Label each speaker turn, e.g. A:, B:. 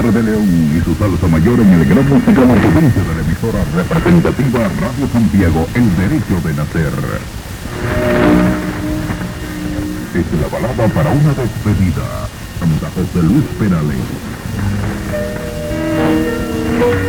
A: Ponce de León y su salsa mayor en el gran música marketing de la emisora representativa Radio Santiago, El Derecho de Nacer. Es la balada para una despedida. Santa José Luis Perales.